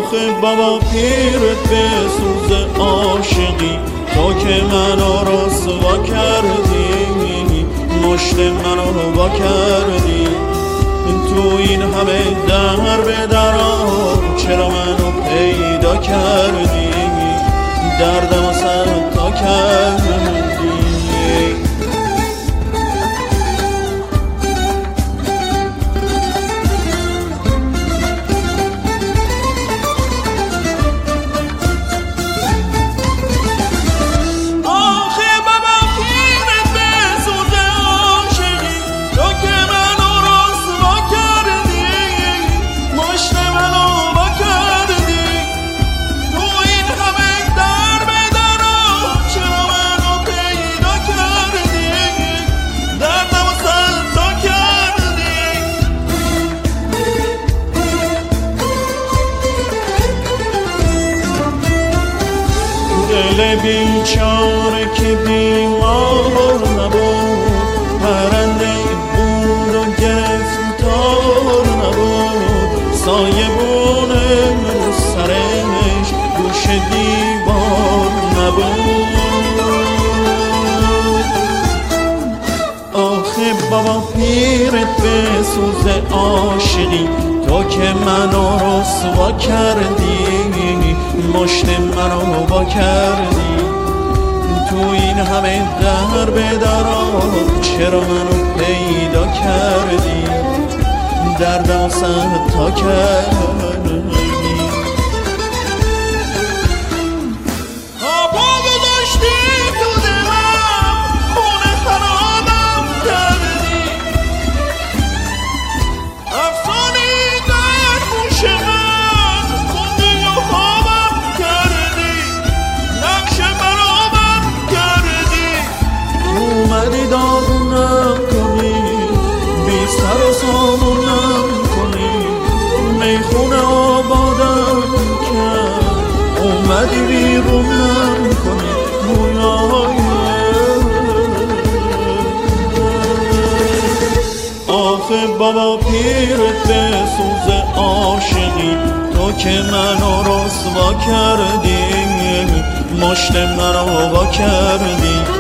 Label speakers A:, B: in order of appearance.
A: آخه بابا پیرت به سوز عاشقی، تو که منو رسوا کردی، مشت منو وا کردی. تو این همه در به درام چرا منو پیدا کردی، دردمو صد تا کردی. دل بیچاره که بیمار نبود، پرنده بود و گرفتار نبود، سایبون رو سرش گوش دیوار نبود. آخه بابا پیرت به سوز عاشقی، تو که منو رسوا کردی، مشت منو وا کردی. تو این همه در به درام چرا منو پیدا کردی، دردم صد تا کردی. داغونم کنی، بی سر و سامونم کنی، میخونه آبادم کرد، اومدی بیرونم کنی. آخه بابا پیرت به سوز عاشقی، تو که منو رسوا کردی، مشت منو وا کردی.